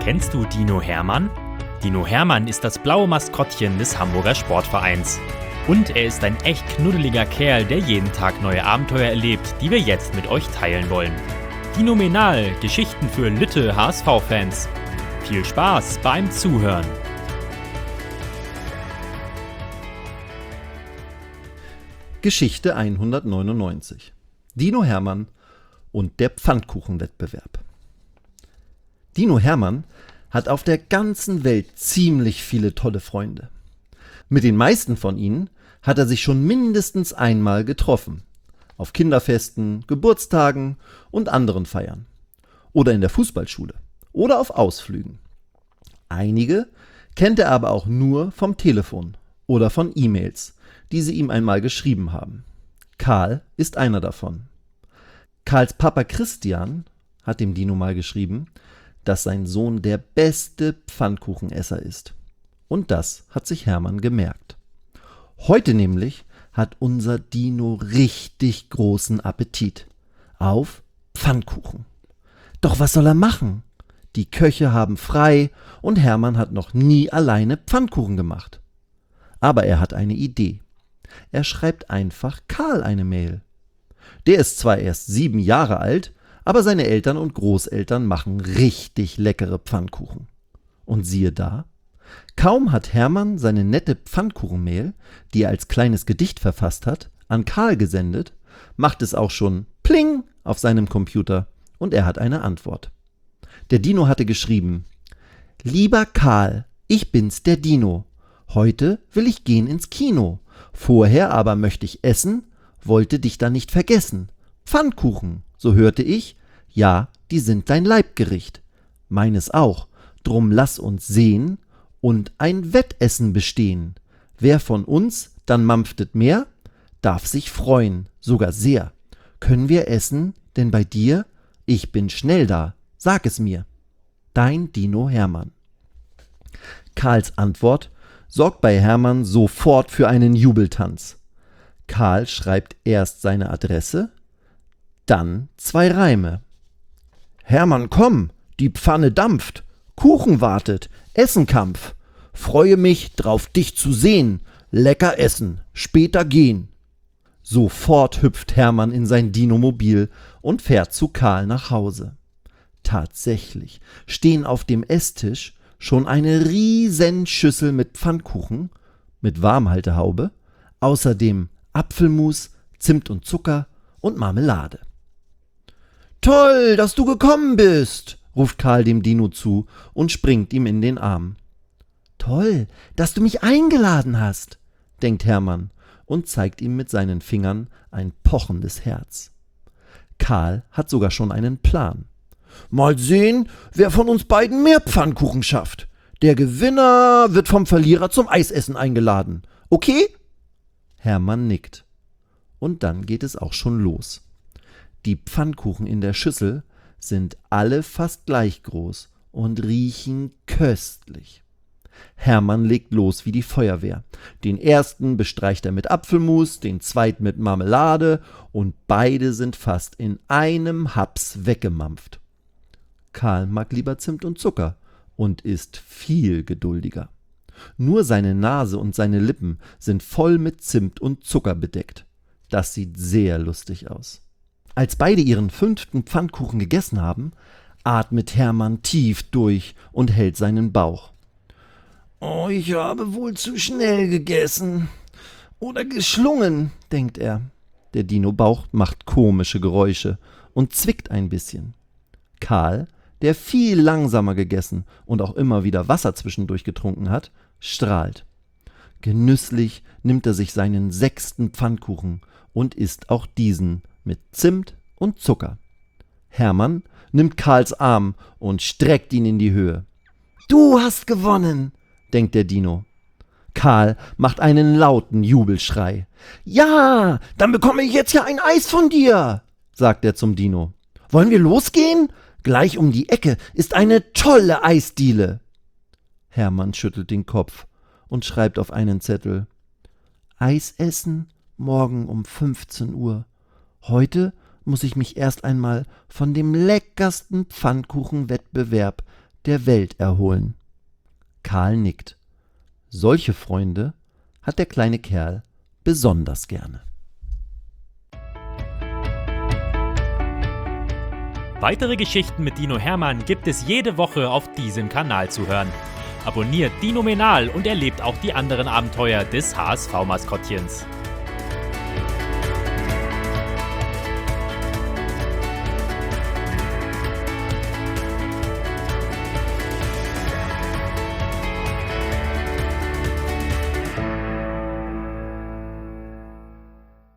Kennst du Dino Hermann? Dino Hermann ist das blaue Maskottchen des Hamburger Sportvereins. Und er ist ein echt knuddeliger Kerl, der jeden Tag neue Abenteuer erlebt, die wir jetzt mit euch teilen wollen. Dinomenal, Geschichten für Lütte HSV-Fans. Viel Spaß beim Zuhören. Geschichte 199. Dino Hermann und der Pfannkuchenwettbewerb. Dino Hermann hat auf der ganzen Welt ziemlich viele tolle Freunde. Mit den meisten von ihnen hat er sich schon mindestens einmal getroffen. Auf Kinderfesten, Geburtstagen und anderen Feiern. Oder in der Fußballschule. Oder auf Ausflügen. Einige kennt er aber auch nur vom Telefon oder von E-Mails, die sie ihm einmal geschrieben haben. Karl ist einer davon. Karls Papa Christian hat dem Dino mal geschrieben, dass sein Sohn der beste Pfannkuchenesser ist. Und das hat sich Hermann gemerkt. Heute nämlich hat unser Dino richtig großen Appetit auf Pfannkuchen. Doch was soll er machen? Die Köche haben frei und Hermann hat noch nie alleine Pfannkuchen gemacht. Aber er hat eine Idee. Er schreibt einfach Karl eine Mail. Der ist zwar erst 7 Jahre alt, aber seine Eltern und Großeltern machen richtig leckere Pfannkuchen. Und siehe da, kaum hat Hermann seine nette Pfannkuchenmail, die er als kleines Gedicht verfasst hat, an Karl gesendet, macht es auch schon Pling auf seinem Computer und er hat eine Antwort. Der Dino hatte geschrieben: Lieber Karl, ich bin's, der Dino. Heute will ich gehen ins Kino. Vorher aber möchte ich essen, wollte dich dann nicht vergessen. Pfannkuchen, so hörte ich, ja, die sind dein Leibgericht. Meines auch, drum lass uns sehen und ein Wettessen bestehen. Wer von uns dann mampftet mehr, darf sich freuen, sogar sehr. Können wir essen, denn bei dir, ich bin schnell da, sag es mir. Dein Dino Hermann. Karls Antwort sorgt bei Hermann sofort für einen Jubeltanz. Karl schreibt erst seine Adresse, dann 2 Reime. Hermann, komm, die Pfanne dampft, Kuchen wartet, Essenkampf. Freue mich, drauf dich zu sehen, lecker essen, später gehen. Sofort hüpft Hermann in sein Dinomobil und fährt zu Karl nach Hause. Tatsächlich stehen auf dem Esstisch schon eine riesen Schüssel mit Pfannkuchen, mit Warmhaltehaube, außerdem Apfelmus, Zimt und Zucker und Marmelade. »Toll, dass du gekommen bist«, ruft Karl dem Dino zu und springt ihm in den Arm. »Toll, dass du mich eingeladen hast«, denkt Hermann und zeigt ihm mit seinen Fingern ein pochendes Herz. Karl hat sogar schon einen Plan. »Mal sehen, wer von uns beiden mehr Pfannkuchen schafft. Der Gewinner wird vom Verlierer zum Eisessen eingeladen. Okay?« Hermann nickt. Und dann geht es auch schon los. Die Pfannkuchen in der Schüssel sind alle fast gleich groß und riechen köstlich. Hermann legt los wie die Feuerwehr. Den ersten bestreicht er mit Apfelmus, den zweiten mit Marmelade und beide sind fast in einem Haps weggemampft. Karl mag lieber Zimt und Zucker und ist viel geduldiger. Nur seine Nase und seine Lippen sind voll mit Zimt und Zucker bedeckt. Das sieht sehr lustig aus. Als beide ihren 5. Pfannkuchen gegessen haben, atmet Hermann tief durch und hält seinen Bauch. »Oh, ich habe wohl zu schnell gegessen. Oder geschlungen«, denkt er. Der Dino-Bauch macht komische Geräusche und zwickt ein bisschen. Karl, der viel langsamer gegessen und auch immer wieder Wasser zwischendurch getrunken hat, strahlt. Genüsslich nimmt er sich seinen 6. Pfannkuchen und isst auch diesen mit Zimt und Zucker. Hermann nimmt Karls Arm und streckt ihn in die Höhe. »Du hast gewonnen«, denkt der Dino. Karl macht einen lauten Jubelschrei. »Ja, dann bekomme ich jetzt ja ein Eis von dir«, sagt er zum Dino. »Wollen wir losgehen? Gleich um die Ecke ist eine tolle Eisdiele.« Hermann schüttelt den Kopf und schreibt auf einen Zettel: »Eis essen morgen um 15 Uhr. Heute muss ich mich erst einmal von dem leckersten Pfannkuchenwettbewerb der Welt erholen. Karl nickt. Solche Freunde hat der kleine Kerl besonders gerne. Weitere Geschichten mit Dino Hermann gibt es jede Woche auf diesem Kanal zu hören. Abonniert Dinomenal und erlebt auch die anderen Abenteuer des HSV-Maskottchens.